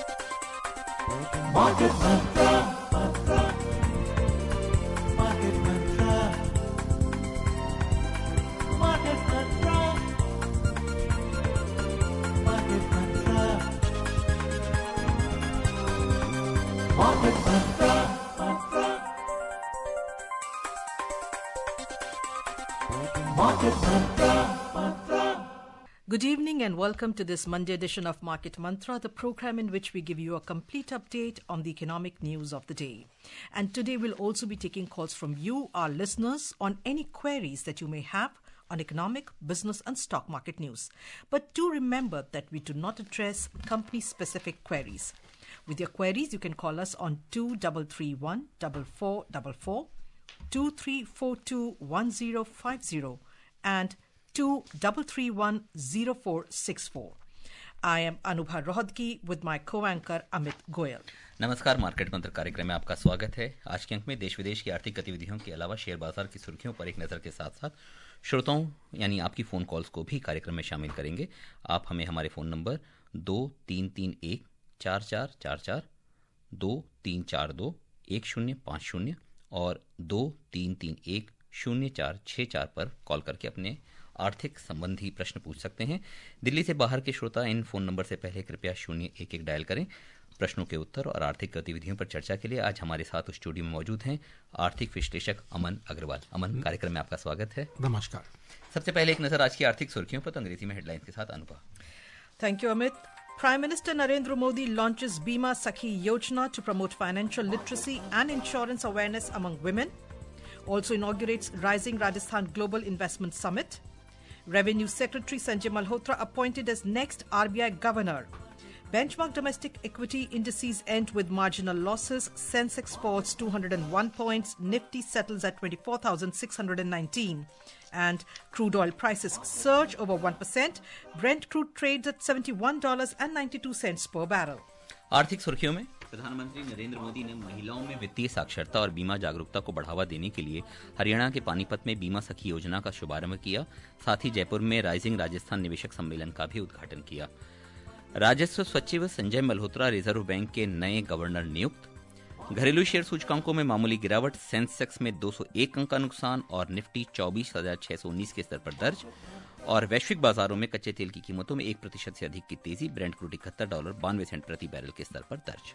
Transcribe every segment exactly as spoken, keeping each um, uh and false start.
Market Mantra, Mantra, Market Mantra, Market Mantra, Market Mantra, Market Mantra, Mantra, Market Mantra, Mantra. Good evening and welcome to this Monday edition of Market Mantra, the program in which we give you a complete update on the economic news of the day. And today we'll also be taking calls from you, our listeners, on any queries that you may have on economic, business and stock market news. But do remember that we do not address company-specific queries. With your queries, you can call us on two three three one, four four four four, two three four two, one zero five zero and two three three one, zero four six four. I am Anubha Rohadki with my co-anchor Amit Goyal. नमस्कार, Market Mantra कार्यक्रम में आपका स्वागत है। आज के अंक में देश विदेश की आर्थिक गतिविधियों के अलावा शेयर बाजार की सुर्खियों पर एक नज़र के साथ साथ श्रोताओं यानी आपकी फ़ोन कॉल्स को भी कार्यक्रम में शामिल करेंगे। आप हमें हमारे फ़ोन नंबर दो तीन तीन एक चार चार चार चार, दो तीन चार दो एक शून्य पाँच शून्य और दो तीन तीन एक शून्य चार छः चार पर कॉल करके अपने आर्थिक संबंधी प्रश्न पूछ सकते हैं। दिल्ली से बाहर के श्रोता इन फोन नंबर से पहले कृपया शून्य एक एक डायल करें। प्रश्नों के उत्तर और आर्थिक गतिविधियों पर चर्चा के लिए आज हमारे साथ स्टूडियो में मौजूद हैं आर्थिक विश्लेषक अमन अग्रवाल। अमन, कार्यक्रम में आपका स्वागत है। नमस्कार। सबसे पहले एक नजर आज की आर्थिक सुर्खियों पर, तो अंग्रेजी में हेडलाइंस के साथ अनुभव। Thank you, Amit. Prime Minister Narendra Modi launches Bima Sakhi Yojana to promote financial literacy and insurance awareness among women. Also inaugurates Rising Rajasthan Global Investment Summit. Revenue Secretary Sanjay Malhotra appointed as next R B I Governor. Benchmark domestic equity indices end with marginal losses. Sensex falls two hundred one points. Nifty settles at twenty-four thousand six hundred nineteen. And crude oil prices surge over one percent. Brent crude trades at seventy-one dollars and ninety-two cents per barrel. आर्थिक सुर्खियों में प्रधानमंत्री नरेंद्र मोदी ने महिलाओं में वित्तीय साक्षरता और बीमा जागरूकता को बढ़ावा देने के लिए हरियाणा के पानीपत में बीमा सखी योजना का शुभारंभ किया। साथ ही जयपुर में राइजिंग राजस्थान निवेशक सम्मेलन का भी उद्घाटन किया। राजस्व सचिव संजय मल्होत्रा रिजर्व बैंक के नए गवर्नर नियुक्त। घरेलू शेयर सूचकांकों में मामूली गिरावट। सेंसेक्स में दो सौ एक अंक का नुकसान और निफ्टी चौबीस हजार छह सौ उन्नीस के स्तर पर दर्ज। और वैश्विक बाजारों में कच्चे तेल की कीमतों में एक प्रतिशत से अधिक की तेजी। ब्रेंट क्रूड इकहत्तर डॉलर बानवे सेंट प्रति बैरल के स्तर पर दर्ज।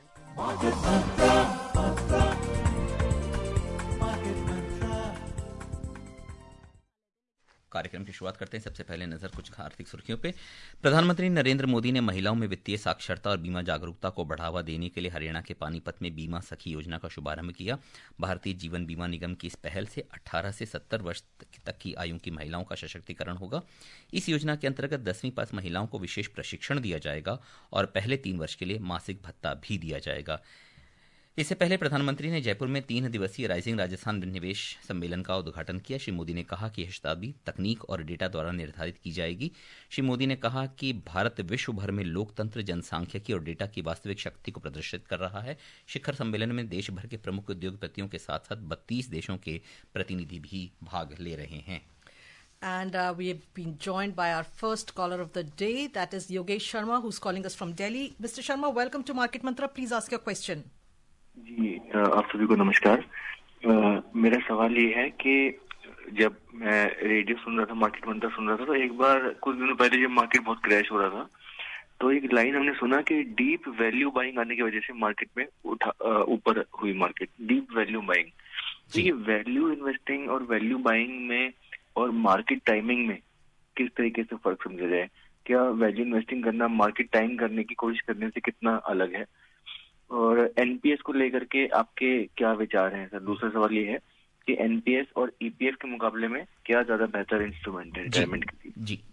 कार्यक्रम की शुरुआत करते हैं। सबसे पहले नजर कुछ आर्थिक सुर्खियों पे। प्रधानमंत्री नरेंद्र मोदी ने महिलाओं में वित्तीय साक्षरता और बीमा जागरूकता को बढ़ावा देने के लिए हरियाणा के पानीपत में बीमा सखी योजना का शुभारंभ किया। भारतीय जीवन बीमा निगम की इस पहल से अठारह से सत्तर वर्ष तक की आयु की महिलाओं का सशक्तिकरण होगा। इस योजना के अंतर्गत दसवीं पास महिलाओं को विशेष प्रशिक्षण दिया जाएगा और पहले तीन वर्ष के लिए मासिक भत्ता भी दिया जाएगा। इससे पहले प्रधानमंत्री ने जयपुर में तीन दिवसीय राइजिंग राजस्थान निवेश सम्मेलन का उद्घाटन किया। श्री मोदी ने कहा कि यह शताब्दी तकनीक और डेटा द्वारा निर्धारित की जाएगी। श्री मोदी ने कहा कि भारत विश्व भर में लोकतंत्र, जनसांख्यिकी और डेटा की वास्तविक शक्ति को प्रदर्शित कर रहा है। शिखर सम्मेलन में देश भर के प्रमुख उद्योगपतियों के साथ साथ बत्तीस देशों के प्रतिनिधि भी भाग ले रहे हैं। And uh, we have been joined by our first caller of the day, that is Yogesh Sharma, who's calling us from Delhi. Mister Sharma, welcome to Market Mantra. Please ask your question. जी, आप सभी को नमस्कार। आ, मेरा सवाल ये है कि जब मैं रेडियो सुन रहा था, मार्केट मंत्र सुन रहा था, तो एक बार कुछ दिनों पहले जब मार्केट बहुत क्रैश हो रहा था तो एक लाइन हमने सुना कि डीप वैल्यू बाइंग आने की वजह से मार्केट में उठा ऊपर हुई मार्केट। डीप वैल्यू बाइंग, तो ये वैल्यू इन्वेस्टिंग और वैल्यू बाइंग में और मार्केट टाइमिंग में किस तरीके से फर्क समझा जाए? क्या वैल्यू इन्वेस्टिंग करना मार्केट टाइम करने की कोशिश करने से कितना अलग है? और एनपीएस को लेकर के आपके क्या विचार हैं सर? दूसरा सवाल ये है कि एनपीएस और ईपीएफ के मुकाबले में क्या ज्यादा बेहतर इंस्ट्रूमेंट है रिटायरमेंट के लिए? जी,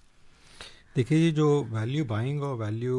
देखिए, ये जो वैल्यू बाइंग और वैल्यू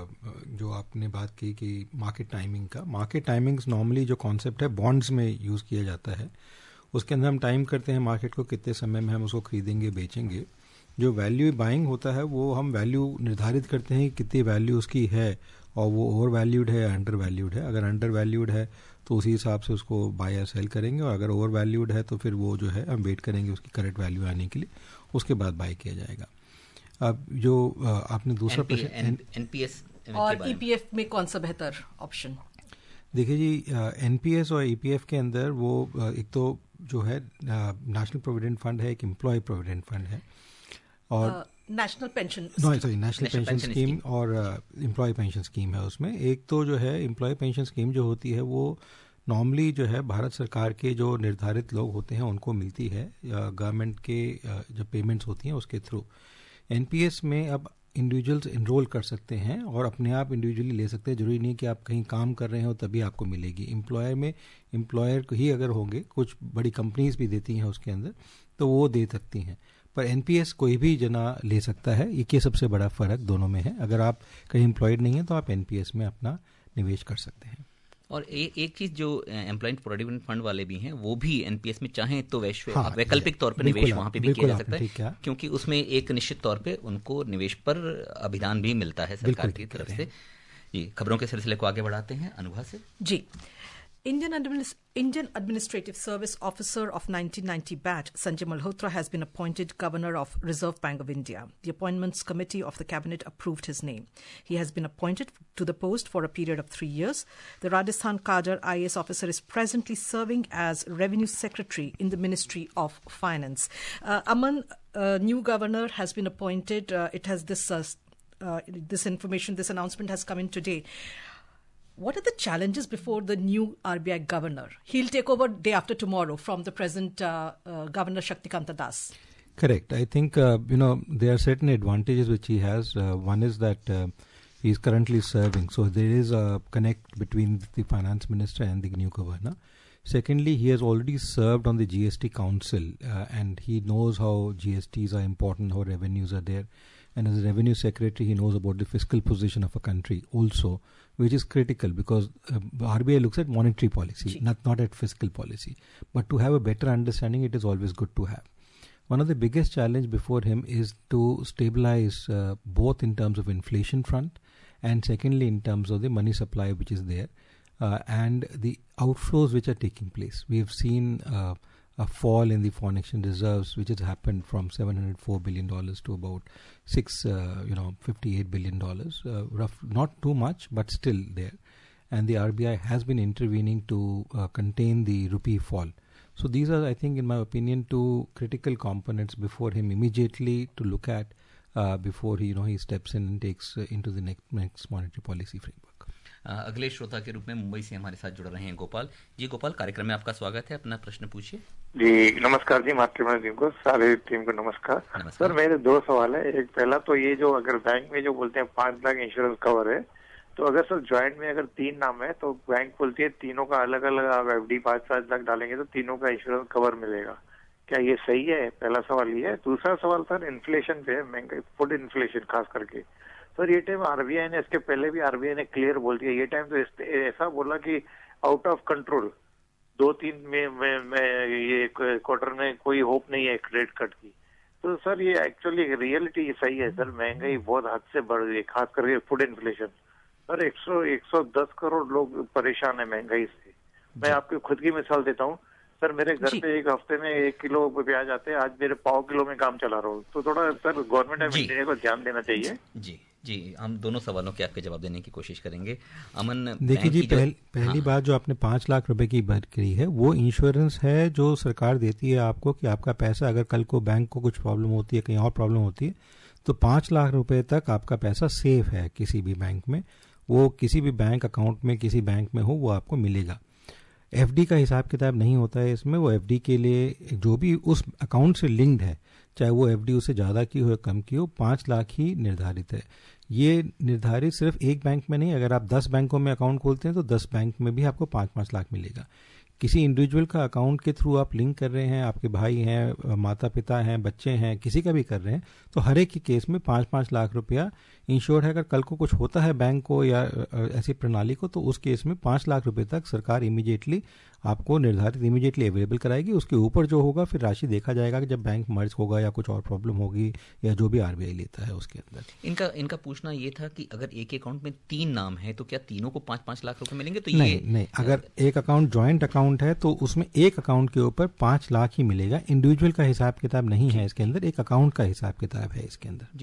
जो आपने बात की कि मार्केट टाइमिंग का, मार्केट टाइमिंग्स नॉर्मली जो कॉन्सेप्ट है बॉन्ड्स में यूज़ किया जाता है। उसके अंदर हम टाइम करते हैं मार्केट को, कितने समय में हम उसको खरीदेंगे, बेचेंगे। जो वैल्यू बाइंग होता है वो हम वैल्यू निर्धारित करते हैं कितनी वैल्यू उसकी है और वो ओवर वैल्यूड है या अंडर वैल्यूड है। अगर अंडर वैल्यूड है तो उसी हिसाब से उसको बाय या सेल करेंगे, और अगर ओवर वैल्यूड है तो फिर वो जो है हम वेट करेंगे उसकी करेक्ट वैल्यू आने के लिए, उसके बाद बाय किया जाएगा। अब जो आपने दूसरा प्रश्न, एनपीएस और ईपीएफ में कौन सा बेहतर ऑप्शन? देखिए जी, एनपीएस और ईपीएफ के अंदर वो एक तो जो है नेशनल प्रोविडेंट फंड है, एक एम्प्लॉय प्रोविडेंट फंड है, और national pension sorry national pension scheme और एम्प्लॉय पेंशन स्कीम है। उसमें एक तो जो है एम्प्लॉय पेंशन स्कीम जो होती है वो नॉर्मली जो है भारत सरकार के जो निर्धारित लोग होते हैं उनको मिलती है, गवर्नमेंट के जो पेमेंट्स होती हैं उसके थ्रू। एनपीएस में अब इंडिविजुअल्स इनरोल कर सकते हैं और अपने आप इंडिविजुअली ले सकते हैं, जरूरी नहीं कि आप कहीं काम कर रहे हो तभी आपको मिलेगी। एम्प्लॉयर में एम्प्लॉयर ही अगर होंगे, कुछ बड़ी कंपनीज भी देती हैं उसके अंदर, तो वो दे सकती हैं, पर एनपीएस कोई भी जना ले सकता है। ये सबसे बड़ा फर्क दोनों में है। अगर आप कहीं एम्प्लॉयड नहीं है तो आप एनपीएस में अपना निवेश कर सकते हैं। और ए, एक चीज जो एम्प्लॉयमेंट प्रोविडेंट फंड वाले भी हैं वो भी एनपीएस में चाहें तो वैश्विक हाँ, वैकल्पिक तौर पर निवेश वहां पे भी किया जा सकता है, क्योंकि उसमें एक निश्चित तौर पे उनको निवेश पर अभिदान भी मिलता है सरकार की तरफ से। जी, खबरों के सिलसिले को आगे बढ़ाते हैं अनुभव से। जी, Indian, Administ- Indian Administrative Service Officer of nineteen ninety batch, Sanjay Malhotra, has been appointed Governor of Reserve Bank of India. The Appointments Committee of the Cabinet approved his name. He has been appointed to the post for a period of three years. The Rajasthan Cadre I A S officer is presently serving as Revenue Secretary in the Ministry of Finance. Uh, Aman, uh, new governor has been appointed. Uh, it has this, uh, uh, this information, this announcement has come in today. What are the challenges before the new R B I governor? He'll take over day after tomorrow from the present uh, uh, Governor Shaktikanta Das. Correct. I think, uh, you know, there are certain advantages which he has. Uh, one is that uh, he is currently serving. So there is a connect between the finance minister and the new governor. Secondly, he has already served on the G S T council uh, and he knows how G S Ts are important, how revenues are there. And as a revenue secretary, he knows about the fiscal position of a country also, which is critical because uh, R B I looks at monetary policy, not, not at fiscal policy. But to have a better understanding, it is always good to have. One of the biggest challenge before him is to stabilize uh, both in terms of inflation front and secondly in terms of the money supply which is there uh, and the outflows which are taking place. We have seen uh, a fall in the foreign exchange reserves, which has happened from seven hundred four billion dollars to about six, uh, you know, fifty-eight billion dollars. Uh, rough, not too much, but still there. And the R B I has been intervening to uh, contain the rupee fall. So these are, I think, in my opinion, two critical components before him immediately to look at uh, before he, you know, he steps in and takes uh, into the next, next monetary policy framework. अगले श्रोता के रूप में मुंबई से हमारे साथ जुड़ रहे हैं गोपाल जी। गोपाल, कार्यक्रम में आपका स्वागत है, अपना प्रश्न पूछिए। जी नमस्कार जी, मातृभूमि टीम को, सारे टीम को नमस्कार। सर मेरे दो सवाल है। एक पहला तो ये जो अगर बैंक में जो बोलते हैं पांच लाख इंश्योरेंस कवर है, तो अगर सर ज्वाइंट में अगर तीन नाम है तो बैंक बोलती है तीनों का अलग अलग आप एफडी पांच पांच लाख डालेंगे तो तीनों का इंश्योरेंस कवर मिलेगा, क्या ये सही है? पहला सवाल ये है। दूसरा सवाल सर इन्फ्लेशन पे, महंगाई, फूड इन्फ्लेशन खास करके। सर ये टाइम आरबीआई ने, इसके पहले भी आरबीआई ने क्लियर बोल दिया, ये टाइम तो ऐसा बोला कि आउट ऑफ कंट्रोल, दो तीन में, में, में ये क्वार्टर में कोई होप नहीं है क्रेडिट कट की। तो सर ये एक्चुअली रियलिटी सही है सर? महंगाई बहुत हद से बढ़ रही है, खास करके फूड इन्फ्लेशन। सर एक सौ एक सौ दस करोड़ लोग परेशान है महंगाई से। मैं आपकी खुद की मिसाल देता हूँ सर, मेरे घर पे एक हफ्ते में एक किलो प्याज आते हैं, आज मेरे पाव किलो में काम चला रहा हूँ। तो थोड़ा सर गवर्नमेंट ऑफ इंडिया को ध्यान देना चाहिए। जी जी, हम दोनों सवालों के आपके जवाब देने की कोशिश करेंगे। अमन, देखिए जी, पहल, पहली हाँ। बात जो आपने पांच लाख रुपए की बात करी है, वो इंश्योरेंस है जो सरकार देती है आपको कि आपका पैसा अगर कल को बैंक को कुछ प्रॉब्लम होती है, कहीं और प्रॉब्लम होती है, तो पांच लाख रुपए तक आपका पैसा सेफ है किसी भी बैंक में। वो किसी भी बैंक अकाउंट में, किसी बैंक में हो, वो आपको मिलेगा। एफडी का हिसाब किताब नहीं होता है इसमें। वो एफडी के लिए जो भी उस अकाउंट से लिंक्ड है, चाहे वो एफडी उससे ज़्यादा की हो या कम की हो, पाँच लाख ही निर्धारित है। ये निर्धारित सिर्फ एक बैंक में नहीं, अगर आप दस बैंकों में अकाउंट खोलते हैं तो दस बैंक में भी आपको पाँच पाँच लाख मिलेगा। किसी इंडिविजुअल का अकाउंट के थ्रू आप लिंक कर रहे हैं, आपके भाई हैं, माता पिता हैं, बच्चे हैं, किसी का भी कर रहे हैं, तो हर एक के केस में पाँच पाँच लाख रुपया इंश्योर्ड है। अगर कल को कुछ होता है बैंक को या ऐसी प्रणाली को, तो उस केस में पाँच लाख रुपए तक सरकार इमीडिएटली आपको निर्धारित इमीडिएटली अवेलेबल कराएगी। उसके ऊपर जो होगा फिर राशि देखा जाएगा कि जब बैंक मर्ज होगा या कुछ और प्रॉब्लम होगी या जो भी आरबीआई लेता है उसके अंदर। इनका इनका पूछना ये था कि अगर एक अकाउंट में तीन नाम है तो क्या तीनों को पाँच पाँच लाख रुपए मिलेंगे? तो नहीं ये नहीं, अगर एक अकाउंट ज्वाइंट अकाउंट है तो उसमें एक अकाउंट के ऊपर पाँच लाख ही मिलेगा। इंडिविजुअल का हिसाब किताब नहीं है इसके अंदर, एक अकाउंट का हिसाब किताब है इसके अंदर। जी,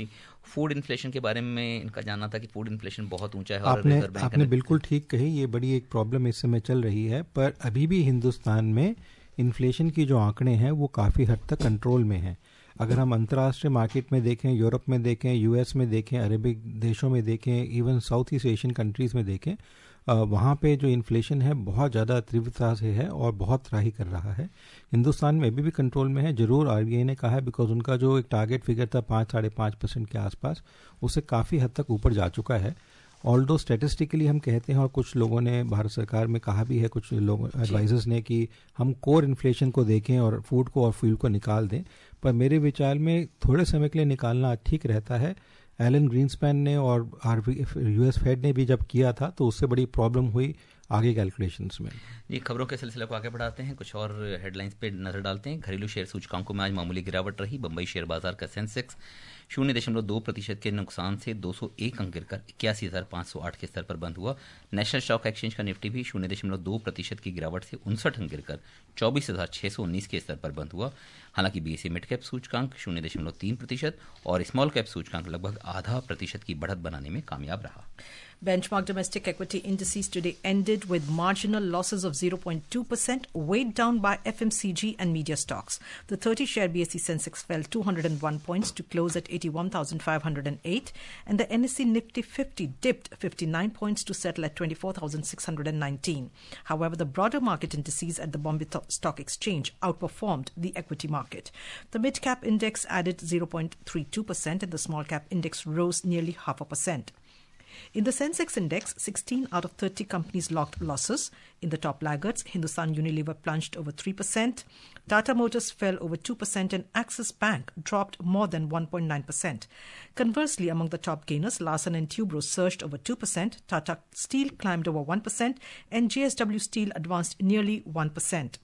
फूड इन्फ्लेशन के बारे में इनका जानना था कि फूड इन्फ्लेशन बहुत ऊंचा है और आपने रिजर्व बैंक आपने बिल्कुल ठीक कही, ये बड़ी एक प्रॉब्लम इस समय चल रही है, पर अभी भी हिंदुस्तान में इन्फ्लेशन की जो आंकड़े हैं वो काफ़ी हद तक कंट्रोल में हैं। अगर हम अंतर्राष्ट्रीय मार्केट में देखें, यूरोप में देखें, यूएस में देखें, अरेबिक देशों में देखें, even south east Asian countries में देखें, वहाँ पे जो इन्फ्लेशन है बहुत ज़्यादा तीव्रता से है और बहुत राही कर रहा है। हिंदुस्तान में अभी भी कंट्रोल में है, जरूर आरबीआई ने कहा है, बिकॉज उनका जो एक टारगेट फिगर था पाँच साढ़े पाँच परसेंट के आसपास, उससे काफ़ी हद तक ऊपर जा चुका है। ऑल्दो स्टैटिस्टिकली हम कहते हैं, और कुछ लोगों ने भारत सरकार में कहा भी है, कुछ लोग एडवाइजर्स ने, कि हम कोर इन्फ्लेशन को देखें और फूड को और फ्यूल को निकाल दें, पर मेरे विचार में थोड़े समय के लिए निकालना ठीक रहता है। एलन ग्रीनस्पैन ने और यूएस फेड ने भी जब किया था तो उससे बड़ी प्रॉब्लम हुई आगे कैलकुलेशंस में। ये खबरों के सिलसिले को आगे बढ़ाते हैं, कुछ और हेडलाइंस पे नजर डालते हैं। घरेलू शेयर सूचकांकों में आज मामूली गिरावट रही। बंबई शेयर बाजार का सेंसेक्स शून्य दशमलव दो प्रतिशत के नुकसान से दो सौ एक अंक गिरकर इक्यासी हजार पाँच सौ आठ के स्तर पर बंद हुआ। नेशनल स्टॉक एक्सचेंज का निफ्टी भी शून्य दशमलव दो प्रतिशत की गिरावट से उनसठ अंक गिरकर चौबीस हजार छह सौ उन्नीस के स्तर पर बंद हुआ। हालांकि बीएसई मिड कैप सूचकांक शून्य दशमलव तीन प्रतिशत और स्मॉल कैप सूचकांक लगभग आधा प्रतिशत की बढ़त बनाने में कामयाब रहा। Benchmark domestic equity indices today ended with marginal losses of zero point two percent, weighed down by F M C G and media stocks. The thirty-share B S E Sensex fell two hundred one points to close at eighty-one thousand five hundred eight, and the N S E Nifty fifty dipped fifty-nine points to settle at twenty-four thousand six hundred nineteen. However, the broader market indices at the Bombay Stock Exchange outperformed the equity market. The mid-cap index added zero point three two percent, and the small-cap index rose nearly half a percent. In the Sensex index, sixteen out of thirty companies logged losses. In the top laggards, Hindustan Unilever plunged over three percent, Tata Motors fell over two percent, and Axis Bank dropped more than one point nine percent. Conversely, among the top gainers, Larsen and Toubro surged over two percent, Tata Steel climbed over one percent, and J S W Steel advanced nearly one percent.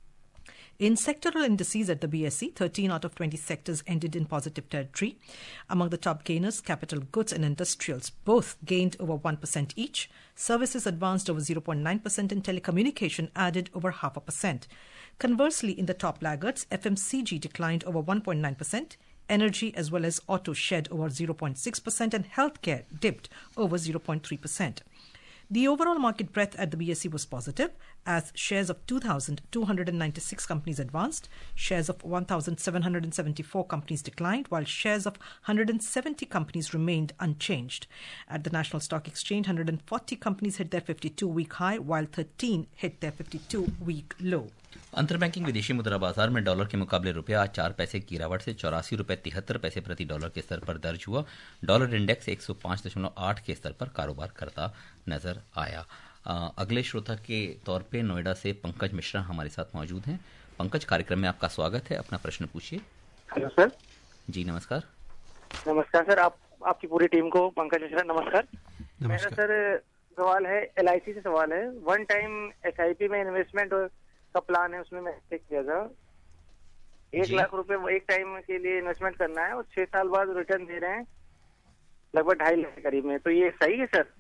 In sectoral indices at the B S E, thirteen out of twenty sectors ended in positive territory. Among the top gainers, capital goods and industrials both gained over one percent each. Services advanced over zero point nine percent and telecommunication added over half a percent. Conversely, in the top laggards, F M C G declined over one point nine percent. Energy as well as auto shed over zero point six percent, and healthcare dipped over zero point three percent. The overall market breadth at the B S E was positive, as shares of two thousand two hundred ninety-six companies advanced, shares of one thousand seven hundred seventy-four companies declined, while shares of one hundred seventy companies remained unchanged. At the National Stock Exchange, one hundred forty companies hit their fifty-two-week high, while thirteen hit their fifty-two-week low. अंतरबैंकिंग विदेशी मुद्रा बाजार में dollar के मुकाबले रुपया आज चार पैसे की गिरावट से चौरासी रुपये तिहत्तर पैसे प्रति डॉलर के स्तर पर दर्ज हुआ। डॉलर इंडेक्स एक सौ पाँच दशमलव आठ के स्तर पर कारोबार करता नजर आया। आ, अगले श्रोता के तौर पे नोएडा से पंकज मिश्रा हमारे साथ मौजूद हैं। पंकज, कार्यक्रम में आपका स्वागत है, अपना प्रश्न पूछिए। Hello sir. जी नमस्कार। नमस्कार सर, आप आपकी पूरी टीम को पंकज मिश्रा नमस्कार। मेरा सर सवाल है, एल आई सी से सवाल है। One time S I P में इन्वेस्टमेंट का प्लान है, उसमें मैं चेक किया था, एक लाख रुपए एक टाइम के लिए इन्वेस्टमेंट करना है और छह साल बाद रिटर्न दे रहे हैं लगभग ढाई लाख के करीब में, तो ये सही है सर?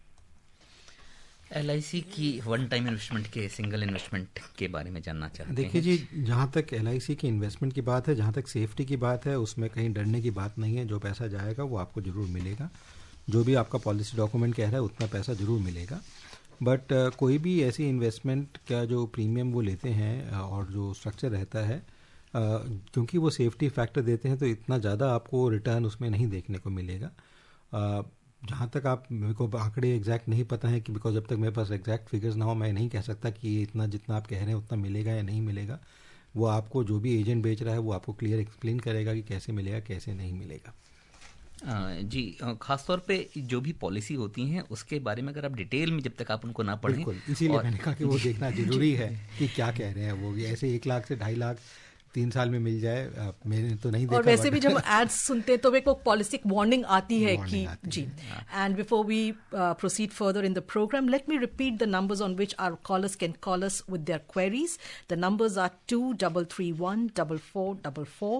एल आई सी की वन टाइम इन्वेस्टमेंट के सिंगल इन्वेस्टमेंट के बारे में जानना चाहते हैं। देखिए जी, जहाँ तक एल आई सी की इन्वेस्टमेंट की बात है, जहाँ तक सेफ्टी की बात है, उसमें कहीं डरने की बात नहीं है। जो पैसा जाएगा वो आपको जरूर मिलेगा, जो भी आपका पॉलिसी डॉक्यूमेंट कह रहा है उतना पैसा जरूर मिलेगा। बट uh, कोई भी ऐसी इन्वेस्टमेंट का जो प्रीमियम वो लेते हैं और जो स्ट्रक्चर रहता है, uh, क्योंकि वो सेफ्टी फैक्टर देते हैं, तो इतना ज़्यादा आपको रिटर्न उसमें नहीं देखने को मिलेगा। uh, जहाँ तक आप, मेरे को आंकड़े एग्जैक्ट नहीं पता है, कि बिकॉज जब तक मेरे पास एग्जैक्ट फिगर्स ना हो मैं नहीं कह सकता कि इतना जितना आप कह रहे हैं उतना मिलेगा या नहीं मिलेगा। वो आपको जो भी एजेंट बेच रहा है वो आपको क्लियर एक्सप्लेन करेगा कि कैसे मिलेगा कैसे नहीं मिलेगा। जी, खासतौर पे जो भी पॉलिसी होती हैं उसके बारे में अगर आप डिटेल में जब तक आप उनको ना पढ़ें, बिल्कुल, इसीलिए मैंने कहा कि वो देखना जरूरी है कि क्या कह रहे हैं वो। ऐसे एक लाख से ढाई लाख तीन साल में मिल जाए, मैंने तो नहीं देखा। और वैसे भी जब एड्स सुनते हैं तो एक पॉलिसी वार्निंग आती है कि जी। And before we proceed further in the programme, let me repeat the numbers on which our callers can call us with their queries. The numbers are two double three one double four double four,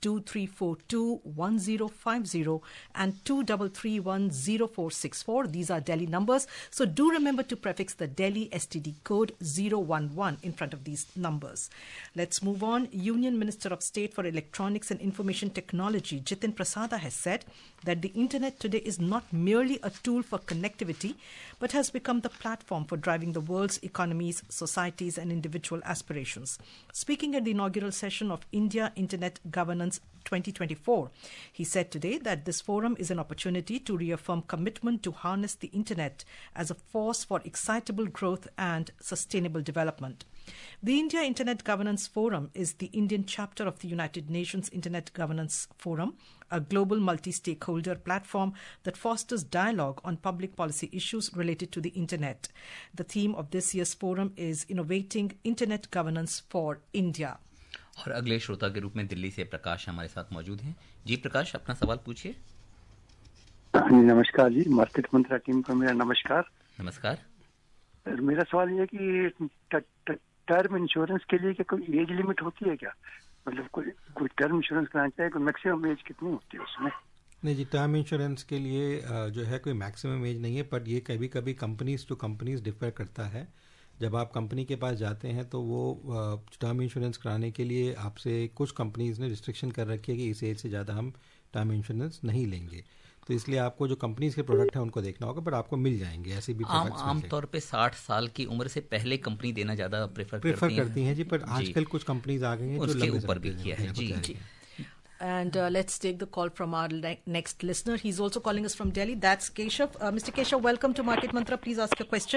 two three four two one zero five zero and two three three one zero four six four. These are Delhi numbers. So do remember to prefix the Delhi S T D code zero one one in front of these numbers. Let's move on. Union Minister of State for Electronics and Information Technology, Jitin Prasada, has said that the internet today is not merely a tool for connectivity, but has become the platform for driving the world's economies, societies, and individual aspirations. Speaking at the inaugural session of India Internet Governance twenty twenty-four, he said today that this forum is an opportunity to reaffirm commitment to harness the internet as a force for excitable growth and sustainable development. The India Internet Governance Forum is the Indian chapter of the United Nations Internet Governance Forum, a global multi-stakeholder platform that fosters dialogue on public policy issues related to the internet. The theme of this year's forum is Innovating Internet Governance for India. और अगले श्रोता के रूप में दिल्ली से प्रकाश हमारे साथ मौजूद हैं। जी प्रकाश, अपना सवाल पूछिए। नमस्कार जी, मार्केट मंत्रा टीम को मेरा नमस्कार। नमस्कार। मेरा सवाल ये है कि टर्म इंश्योरेंस के लिए क्या कोई एज लिमिट होती है क्या? मतलब कोई कोई टर्म इंश्योरेंस कराना चाहिए, कोई मैक्सिमम एज कितनी होती है उसमें? नहीं जी, टर्म इंश्योरेंस के लिए जो है कोई मैक्सिमम एज नहीं है, पर ये कभी कभी कंपनीज टू कंपनीज डिफर करता है। जब आप कंपनी के पास जाते हैं तो वो टर्म इंश्योरेंस कराने के लिए आपसे कुछ कंपनीज ने रिस्ट्रिक्शन कर रखी है कि इस एज से ज़्यादा हम टर्म इंश्योरेंस नहीं लेंगे, तो इसलिए आपको जो कंपनीज के प्रोडक्ट है उनको देखना होगा, पर आपको मिल जाएंगे ऐसे भी आम आमतौर पे साठ साल की उम्र से पहले कंपनी देना ज़्यादा प्रेफर प्रेफर करती, करती हैं जी, पर आजकल कुछ कंपनीज आ गई हैं जो लंबे ऊपर भी किया है जी जी। And uh, let's take the call from our le- next listener. He's also calling us from Delhi. That's Keshav. Uh, Mister Keshav, welcome to Market Mantra. Please ask your question.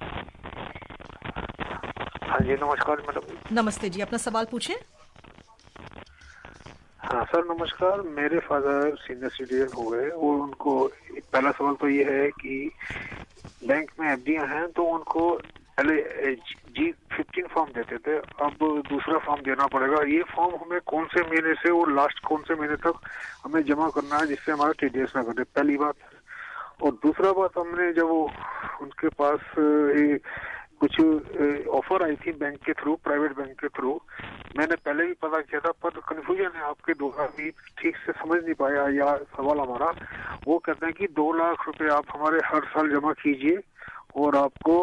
हाँ जी, नमस्कार मैडम। नमस्ते जी, अपना सवाल पूछें। हाँ sir, नमस्कार। मेरे father senior citizen हो गए और उनको पहला सवाल तो ये है कि बैंक में एफडीआं हैं तो उनको पहले जी फिफ्टीन फॉर्म देते थे, अब दूसरा फॉर्म देना पड़ेगा। ये फॉर्म हमें कौन से महीने से और लास्ट कौन से महीने तक हमें जमा करना है जिससे हमारा टीडीएस ना कटे, पहली बात। और दूसरा बात, हमने जब वो उनके पास ए, कुछ ऑफर आई थी बैंक के थ्रू, प्राइवेट बैंक के थ्रू, मैंने पहले भी पता किया था, पर कंफ्यूजन है आपके दो भी ठीक से समझ नहीं पाया। या सवाल हमारा वो कहते हैं कि दो लाख रुपए आप हमारे हर साल जमा कीजिए और आपको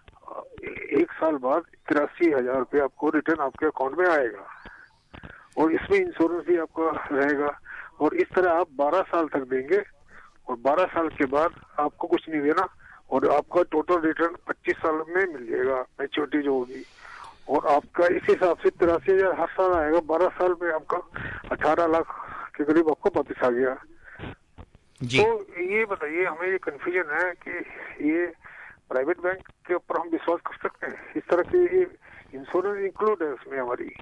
एक साल बाद तिरासी हजार रुपये आपको रिटर्न आपके अकाउंट में आएगा और इसमें इंश्योरेंस भी आपका रहेगा, और इस तरह आप बारह साल तक देंगे और बारह साल के बाद आपको कुछ नहीं देना और आपका टोटल रिटर्न पच्चीस साल में मिल जाएगा, मैच्योरिटी जो होगी, और आपका इस हिसाब से तिरासी हजार हर साल आएगा। बारह साल में आपका अठारह लाख के करीब आपको वापिस आ गया जी। तो ये बताइए, हमें ये कंफ्यूजन है कि ये प्राइवेट बैंक के ऊपर हम विश्वास कर सकते हैं? इस तरह की इंश्योरेंस इंक्लूड है उसमें हमारी,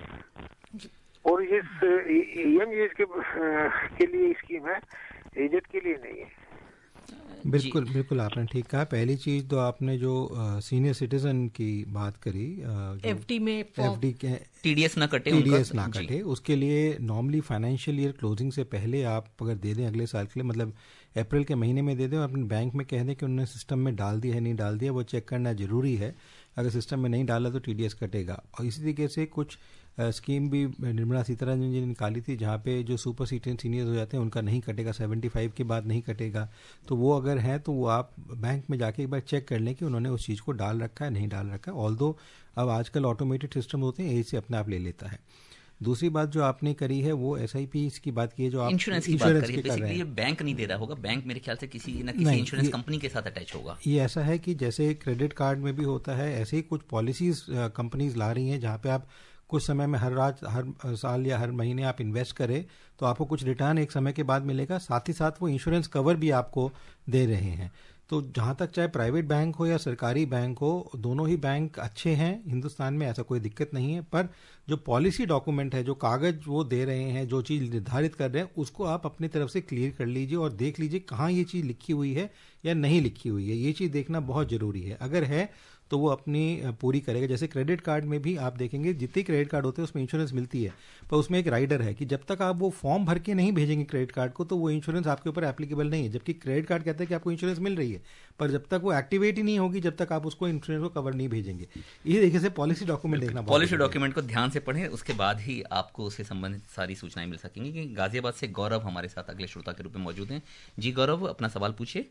और ये यंग एज के, के लिए स्कीम है, एजेड के लिए नहीं है। बिल्कुल बिल्कुल, आपने ठीक कहा। पहली चीज तो आपने जो सीनियर uh, सिटीजन की बात करी, एफडी में एफडी के टीडीएस ना कटे टीडीएस ना कटे, उसके लिए नॉर्मली फाइनेंशियल ईयर क्लोजिंग से पहले आप अगर दे दें अगले साल के लिए, मतलब अप्रैल के महीने में दे दें, अपने बैंक में कह दें कि उन्होंने सिस्टम में डाल दिया है नहीं डाल दिया, वो चेक करना जरूरी है। अगर सिस्टम में नहीं डाला तो टीडीएस कटेगा। और इसी तरीके से कुछ स्कीम भी निर्मला सीतारमन जी ने निकाली थी जहाँ पे जो सुपर सीनियर्स हो जाते हैं उनका नहीं कटेगा, पचहत्तर के बाद नहीं कटेगा। तो वो अगर है तो वो आप बैंक में जाके एक बार चेक कर लें कि उन्होंने उस चीज़ को डाल रखा है नहीं डाल रखा है। ऑल्दो अब आजकल ऑटोमेटेड सिस्टम होते हैं, एज से अपने आप ले लेता है। दूसरी बात जो आपने करी है वो एसआईपी की बात की है, जो आप इंश्योरेंस की बात करी है, बेसिकली ये बैंक नहीं दे रहा होगा, बैंक मेरे ख्याल से किसी न किसी इंश्योरेंस कंपनी के साथ अटैच होगा। ये ऐसा है कि जैसे क्रेडिट कार्ड में भी होता है, ऐसे ही कुछ पॉलिसीज कंपनीज ला रही हैं जहाँ पे आप कुछ समय में हर रात हर साल या हर महीने आप इन्वेस्ट करें तो आपको कुछ रिटर्न एक समय के बाद मिलेगा, साथ ही साथ वो इंश्योरेंस कवर भी आपको दे रहे हैं। तो जहाँ तक चाहे प्राइवेट बैंक हो या सरकारी बैंक हो, दोनों ही बैंक अच्छे हैं हिंदुस्तान में, ऐसा कोई दिक्कत नहीं है। पर जो पॉलिसी डॉक्यूमेंट है, जो कागज वो दे रहे हैं, जो चीज़ निर्धारित कर रहे हैं, उसको आप अपनी तरफ से क्लियर कर लीजिए और देख लीजिए कहाँ ये चीज़ लिखी हुई है या नहीं लिखी हुई है। ये चीज़ देखना बहुत ज़रूरी है। अगर है तो वो अपनी पूरी करेगा। जैसे क्रेडिट कार्ड में भी आप देखेंगे जितने क्रेडिट कार्ड होते हैं उसमें इंश्योरेंस मिलती है, पर उसमें एक राइडर है कि जब तक आप वो फॉर्म भर के नहीं भेजेंगे क्रेडिट कार्ड को तो वो इंश्योरेंस आपके ऊपर एप्लीकेबल नहीं है। जबकि क्रेडिट कार्ड कहता है कि आपको इंश्योरेंस मिल रही है, पर जब तक वो एक्टिवेट ही नहीं होगी, जब तक आप उसको इंश्योरेंस को कवर नहीं भेजेंगे। ये देखिए से पॉलिसी डॉक्यूमेंट देखना, पॉलिसी डॉक्यूमेंट को ध्यान से पढ़ें, उसके बाद ही आपको उससे संबंधित सारी सूचनाएं मिल सकेंगी। कि गाजियाबाद से गौरव हमारे साथ अगले श्रोता के रूप में मौजूद हैं। जी गौरव, अपना सवाल पूछिए।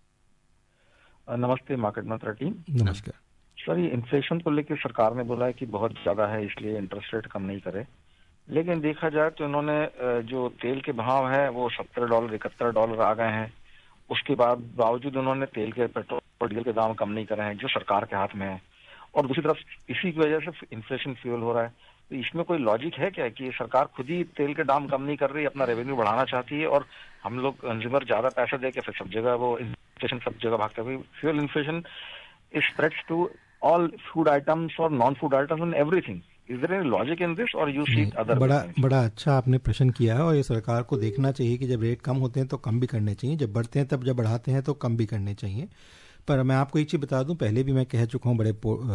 नमस्ते मार्केट मंत्रा टीम। नमस्कार सर, ये इन्फ्लेशन को लेकर सरकार ने बोला है कि बहुत ज्यादा है, इसलिए इंटरेस्ट रेट कम नहीं करे, लेकिन देखा जाए तो इन्होंने जो तेल के भाव है वो सत्तर डॉलर इकहत्तर डॉलर आ गए हैं। उसके बाद बावजूद उन्होंने तेल के पेट्रोल और डीजल के दाम कम नहीं करे हैं, जो सरकार के हाथ में है। और दूसरी तरफ इसी की वजह से इन्फ्लेशन फ्यूल हो रहा है। तो इसमें कोई लॉजिक है क्या कि सरकार खुद ही तेल के दाम कम नहीं कर रही, अपना रेवेन्यू बढ़ाना चाहती है और हम लोग कंज्यूमर ज्यादा पैसा दे के फिर सब जगह वो इन्फ्लेशन सब जगह भागता है। Fuel inflation is spreads to all food items और non food items and everything. Is there any logic in this or you see other? बड़ा बड़ा अच्छा आपने प्रश्न किया है, और ये सरकार को देखना चाहिए कि जब रेट कम होते हैं तो कम भी करने चाहिए, जब बढ़ते हैं तब जब बढ़ाते हैं तो कम भी करने चाहिए। पर मैं आपको एक चीज़ बता दूं, पहले भी मैं कह चुका हूं बड़े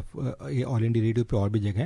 ऑल इंडिया रेडियो पे और भी जगह,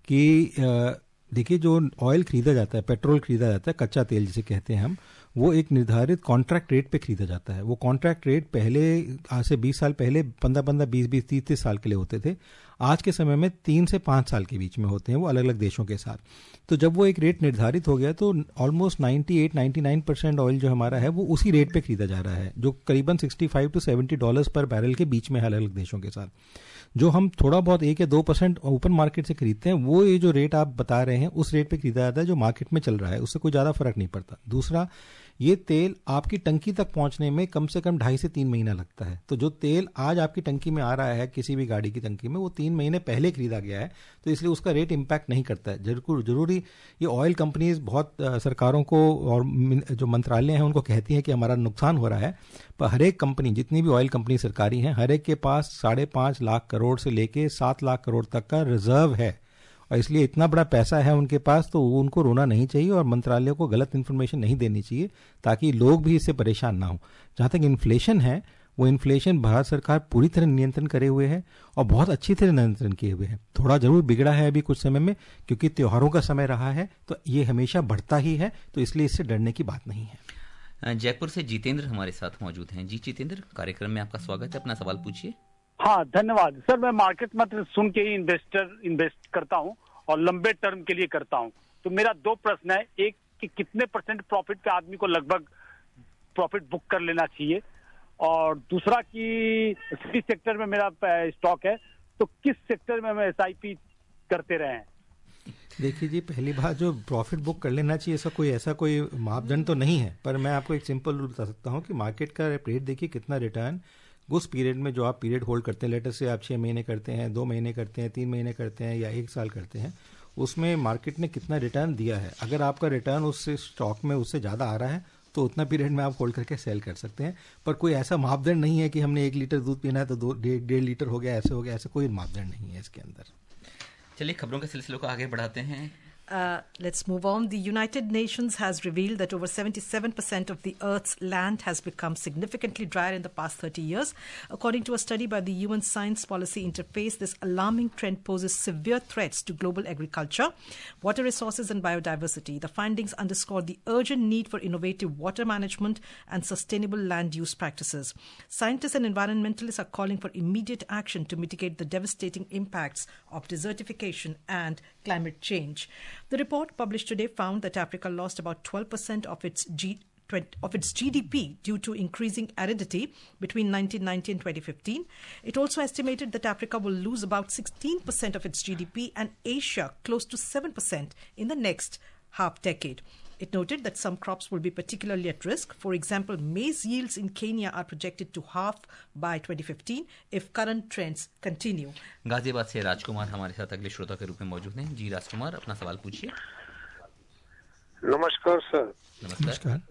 कि देखिए जो ऑयल खरीदा जाता है, पेट्रोल खरीदा जाता है, कच्चा तेल जिसे कहते हैं हम, वो एक निर्धारित कॉन्ट्रैक्ट रेट पे खरीदा जाता है। वो कॉन्ट्रैक्ट रेट पहले आज से बीस साल पहले पंद्रह पंद्रह बीस बीस तीस तीस साल के लिए होते थे, आज के समय में तीन से पाँच साल के बीच में होते हैं, वो अलग अलग देशों के साथ। तो जब वो एक रेट निर्धारित हो गया तो ऑलमोस्ट अट्ठानवे निन्यानवे परसेंट ऑयल जो हमारा है वो उसी रेट पे खरीदा जा रहा है, जो करीबन पैंसठ टू सत्तर डॉलर्स पर बैरल के बीच में है अलग अलग देशों के साथ। जो हम थोड़ा बहुत एक या दो परसेंट ओपन मार्केट से खरीदते हैं, वो ये जो रेट आप बता रहे हैं उस रेट पे खरीदा जाता है जो मार्केट में चल रहा है, उससे कोई ज़्यादा फर्क नहीं पड़ता। दूसरा, ये तेल आपकी टंकी तक पहुंचने में कम से कम ढाई से तीन महीना लगता है। तो जो तेल आज आपकी टंकी में आ रहा है किसी भी गाड़ी की टंकी में, वो तीन महीने पहले खरीदा गया है, तो इसलिए उसका रेट इम्पैक्ट नहीं करता है। जरूर जरूरी ये ऑयल कंपनीज बहुत आ, सरकारों को और जो मंत्रालय हैं उनको कहती हैं कि हमारा नुकसान हो रहा है, पर हर एक कंपनी, जितनी भी ऑयल कंपनी सरकारी हैं, हर एक के पास साढ़े पाँच लाख करोड़ से लेके सात लाख करोड़ तक का रिजर्व है, और इसलिए इतना बड़ा पैसा है उनके पास, तो उनको रोना नहीं चाहिए और मंत्रालय को गलत इन्फॉर्मेशन नहीं देनी चाहिए, ताकि लोग भी इससे परेशान ना हो। जहाँ तक इन्फ्लेशन है, वो इन्फ्लेशन भारत सरकार पूरी तरह नियंत्रण करे हुए है और बहुत अच्छी तरह नियंत्रण किए हुए है। थोड़ा जरूर बिगड़ा है अभी कुछ समय में, क्योंकि त्योहारों का समय रहा है, तो ये हमेशा बढ़ता ही है, तो इसलिए इससे डरने की बात नहीं है। जयपुर से जितेंद्र हमारे साथ मौजूद हैं। जी जितेंद्र, कार्यक्रम में आपका स्वागत है, अपना सवाल पूछिए। हाँ धन्यवाद सर, मैं मार्केट मंत्र सुन के ही इन्वेस्टर इन्वेस्ट करता हूँ और लंबे टर्म के लिए करता हूँ। तो मेरा दो प्रश्न है, एक कि कितने परसेंट प्रॉफिट पे आदमी को लगभग प्रॉफिट बुक कर लेना चाहिए, और दूसरा कि सिटी सेक्टर में मेरा स्टॉक है तो किस सेक्टर में हम एस आई पी करते रहे हैं। देखिए जी, पहली बात, जो प्रॉफिट बुक कर लेना चाहिए ऐसा कोई ऐसा कोई मापदंड तो नहीं है, पर मैं आपको एक सिंपल रूल बता सकता हूँ कि मार्केट का रेट देखिए कितना रिटर्न उस पीरियड में जो आप पीरियड होल्ड करते हैं, लेटर से आप छः महीने करते हैं, दो महीने करते हैं, तीन महीने करते हैं या एक साल करते हैं, उसमें मार्केट ने कितना रिटर्न दिया है। अगर आपका रिटर्न उससे स्टॉक में उससे ज़्यादा आ रहा है तो उतना पीरियड में आप होल्ड करके सेल कर सकते हैं, पर कोई ऐसा मापदंड नहीं है कि हमने एक लीटर दूध पीना है तो दो डेढ़ डेढ़ लीटर हो गया, ऐसे हो गया, ऐसा कोई मापदंड नहीं है इसके अंदर। चलिए खबरों के सिलसिले को आगे बढ़ाते हैं। Uh, let's move on. The United Nations has revealed that over seventy-seven percent of the Earth's land has become significantly drier in the past thirty years. According to a study by the U N Science Policy Interface, this alarming trend poses severe threats to global agriculture, water resources and biodiversity. The findings underscore the urgent need for innovative water management and sustainable land use practices. Scientists and environmentalists are calling for immediate action to mitigate the devastating impacts of desertification and climate change. The report published today found that Africa lost about twelve percent of its G of its G D P due to increasing aridity between nineteen ninety and twenty fifteen. It also estimated that Africa will lose about sixteen percent of its G D P and Asia close to seven percent in the next half decade. It noted that some crops will be particularly at risk. For example, maize yields in Kenya are projected to halve by twenty fifteen if current trends continue. Ghaziabad से राजकुमार हमारे साथ अगले श्रोता के रूप में मौजूद हैं। जी राजकुमार, अपना सवाल पूछिए। नमस्कार सर। नमस्कार।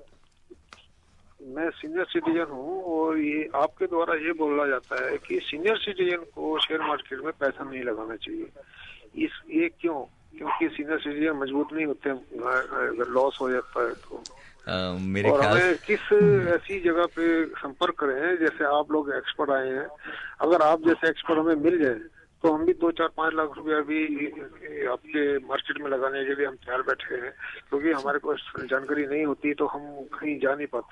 मैं सीनियर सिटीजन हूँ और ये आपके द्वारा ये बोला जाता है कि सीनियर सिटीजन को शेयर मार्केट में पैसा नहीं लगाना चाहिए। इस ये क्यों? क्योंकि सीनियर सिटीजन मजबूत नहीं होते, अगर लॉस हो जाता है तो। आ, मेरे और ख्याल हमें किस ऐसी जगह पे संपर्क करें, जैसे आप लोग एक्सपर्ट आए हैं, अगर आप जैसे एक्सपर्ट हमें मिल जाए तो हम भी दो चार पाँच लाख रुपया भी आपके मार्केट में लगाने के लिए हम तैयार बैठे हैं, क्योंकि हमारे पास जानकारी नहीं होती तो हम कहीं जा नहीं पाते।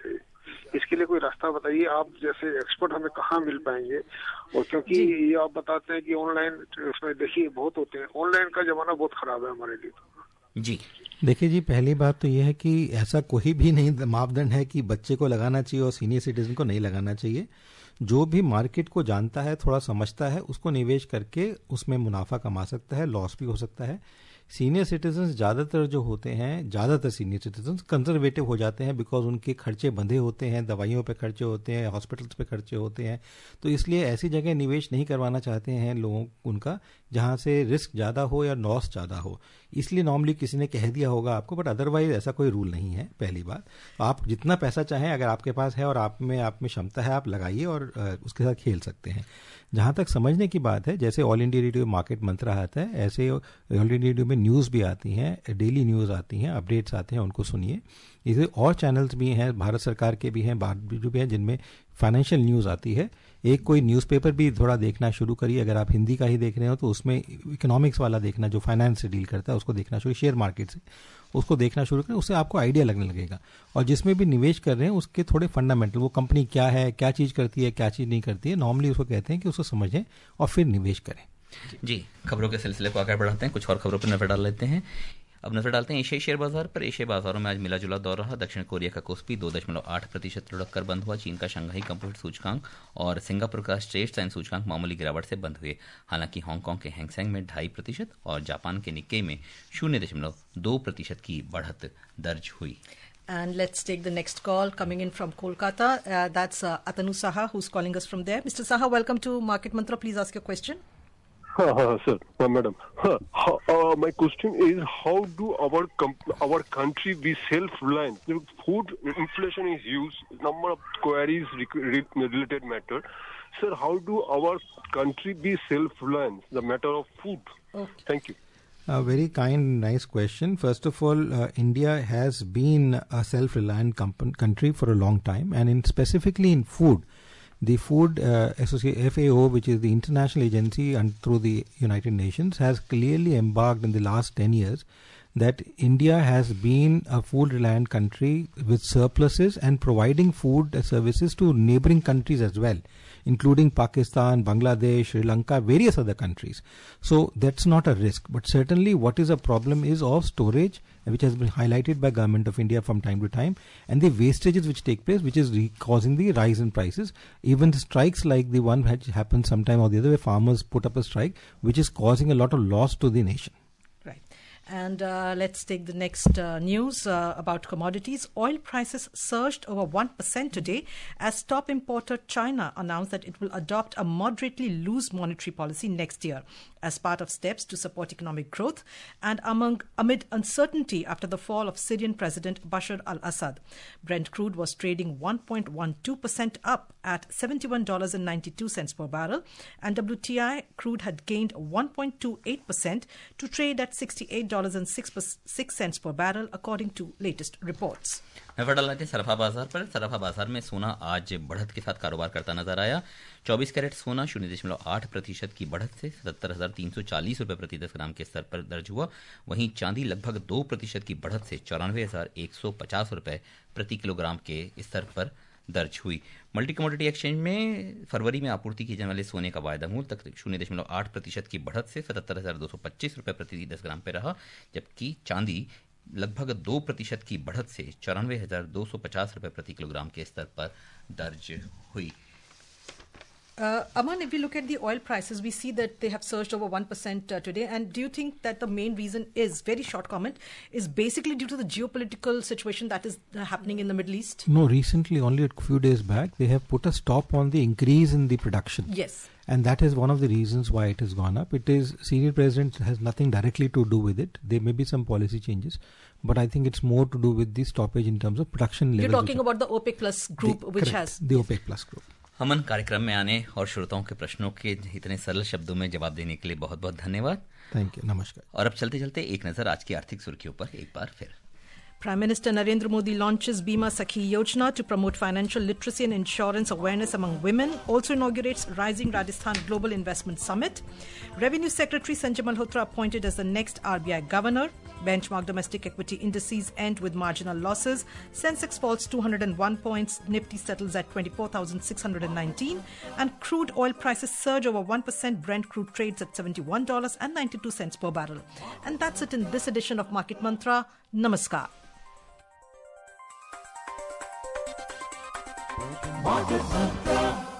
इसके लिए कोई रास्ता बताइए, आप जैसे एक्सपर्ट हमें कहाँ मिल पाएंगे। और क्योंकि ये आप बताते हैं कि ऑनलाइन उसमें देखिए बहुत होते हैं, ऑनलाइन का जमाना बहुत खराब है हमारे लिए तो। जी देखिए जी, पहली बात तो ये है कि ऐसा कोई भी नहीं मापदंड है कि बच्चे को लगाना चाहिए और सीनियर सिटीजन को नहीं लगाना चाहिए। जो भी मार्केट को जानता है, थोड़ा समझता है, उसको निवेश करके उसमें मुनाफा कमा सकता है, लॉस भी हो सकता है। सीनियर सिटीजन्स ज़्यादातर जो होते हैं, ज़्यादातर सीनियर सिटीजन्स कंजर्वेटिव हो जाते हैं बिकॉज उनके खर्चे बंधे होते हैं, दवाइयों पे खर्चे होते हैं, हॉस्पिटल्स पे खर्चे होते हैं, तो इसलिए ऐसी जगह निवेश नहीं करवाना चाहते हैं लोगों उनका जहाँ से रिस्क ज़्यादा हो या लॉस ज़्यादा हो। इसलिए नॉर्मली किसी ने कह दिया होगा आपको, बट अदरवाइज ऐसा कोई रूल नहीं है। पहली बात, आप जितना पैसा चाहें अगर आपके पास है और आप में आप में क्षमता है, आप लगाइए और उसके साथ खेल सकते हैं। जहाँ तक समझने की बात है, जैसे ऑल इंडिया रेडियो मार्केट मंत्र आता है, ऐसे ऑल इंडिया रेडियो में न्यूज़ भी आती हैं, डेली न्यूज़ आती हैं, अपडेट्स आते हैं, उनको सुनिए। इसे और चैनल्स भी हैं, भारत सरकार के भी हैं, बाहर भी जो भी हैं, जिनमें फाइनेंशियल न्यूज़ आती है। एक कोई न्यूज़पेपर भी थोड़ा देखना शुरू करिए, अगर आप हिंदी का ही देख रहे हो तो उसमें इकोनॉमिक्स वाला देखना, जो फाइनेंस से डील करता है उसको देखना शुरू, शेयर मार्केट से उसको देखना शुरू करें, उससे आपको आइडिया लगने लगेगा। और जिसमें भी निवेश कर रहे हैं उसके थोड़े फंडामेंटल, वो कंपनी क्या है, क्या चीज़ करती है, क्या चीज़ नहीं करती है, नॉर्मली उसको कहते हैं कि उसको समझें और फिर निवेश करें। जी, खबरों के सिलसिले को आगे बढ़ाते हैं, कुछ और खबरों पर नजर डाल लेते हैं। अब नजर डालते हैं एशियाई शेयर बाजार पर। एशियाई बाजारों में आज मिला जुला दौर रहा। दक्षिण कोरिया का कोस्पी दो दशमलव आठ प्रतिशत लुढ़क कर बंद हुआ। चीन का शंघाई कंपोजिट सूचकांक और सिंगापुर का स्ट्रेट टाइम सूचकांक मामूली गिरावट से बंद हुए। हालांकि हांगकांग के हैंगसेंग में ढाई प्रतिशत और जापान के निक्केई में शून्य दशमलव दो प्रतिशत की बढ़त दर्ज हुई। And let's take the next call coming in from Kolkata. Uh, that's uh, Atanu Saha who's calling us from there. Mister Saha, welcome to Market Mantra. Please ask your question. Uh, uh, sir, uh, madam. Uh, uh, my question is, how do our comp- our country be self-reliant? The food inflation is huge. Number of queries re- related matter. Sir, how do our country be self-reliant? The matter of food. Okay. Thank you. A very kind, nice question. First of all, uh, India has been a self-reliant comp- country for a long time, and in specifically in food. The Food uh, Association, F A O, which is the international agency and through the United Nations, has clearly embarked in the last ten years that India has been a food-reliant country with surpluses and providing food services to neighboring countries as well, including Pakistan, Bangladesh, Sri Lanka, various other countries. So that's not a risk. But certainly what is a problem is of storage, which has been highlighted by Government of India from time to time, and the wastages which take place, which is re- causing the rise in prices. Even the strikes like the one which happened sometime or the other, where farmers put up a strike, which is causing a lot of loss to the nation. Right. And uh, let's take the next uh, news uh, about commodities. Oil prices surged over one percent today as top importer China announced that it will adopt a moderately loose monetary policy next year as part of steps to support economic growth and among amid uncertainty after the fall of Syrian President Bashar al-Assad. Brent crude was trading one point one two percent up at seventy-one dollars and ninety-two cents per barrel, and W T I crude had gained one point two eight percent to trade at sixty-eight dollars and six cents per barrel according to latest reports. नजर डालते हैं सराफा बाजार पर। सराफा बाजार में सोना आज बढ़त के साथ कारोबार करता नजर आया। चौबीस कैरेट सोना शून्य दशमलव आठ प्रतिशत की बढ़त से सत्तर हजार तीन सौ चालीस रुपये प्रति दस ग्राम के स्तर पर दर्ज हुआ। वहीं चांदी लगभग दो प्रतिशत की बढ़त से चौरानवे हजार एक सौ पचास रुपये प्रति किलोग्राम के स्तर पर दर्ज हुई। मल्टी कमोडिटी एक्सचेंज में फरवरी में आपूर्ति की जाने वाले सोने का वायदा मूल्य तक शून्य दशमलव आठ प्रतिशत की बढ़त से सतहत्तर हजार दो सौ पच्चीस रुपये प्रति दस ग्राम पर रहा, जबकि चांदी लगभग दो प्रतिशत की बढ़त से चौरानवे हजार दो सौ पचास रुपये प्रति किलोग्राम के स्तर पर दर्ज हुई। Uh, Aman, if we look at the oil prices, we see that they have surged over one percent uh, today. And do you think that the main reason is, very short comment, is basically due to the geopolitical situation that is uh, happening in the Middle East? No, recently, only a few days back, they have put a stop on the increase in the production. Yes. And that is one of the reasons why it has gone up. It is, senior president has nothing directly to do with it. There may be some policy changes, but I think it's more to do with the stoppage in terms of production levels. You're talking about the OPEC Plus group, the, which correct, has... The OPEC Plus group. अमन, कार्यक्रम में आने और श्रोताओं के प्रश्नों के इतने सरल शब्दों में जवाब देने के लिए बहुत बहुत धन्यवाद। थैंक यू, नमस्कार। और अब चलते चलते एक नजर आज की आर्थिक सुर्खियों पर एक बार फिर। Prime Minister Narendra Modi launches Bima Sakhi Yojana to promote financial literacy and insurance awareness among women. Also inaugurates Rising Rajasthan Global Investment Summit. Revenue Secretary Sanjay Malhotra appointed as the next R B I Governor. Benchmark domestic equity indices end with marginal losses. Sensex falls two hundred one points. Nifty settles at twenty-four thousand six hundred nineteen. And crude oil prices surge over one percent. Brent crude trades at seventy-one dollars and ninety-two cents per barrel. And that's it in this edition of Market Mantra. Namaskar. Market Mantra.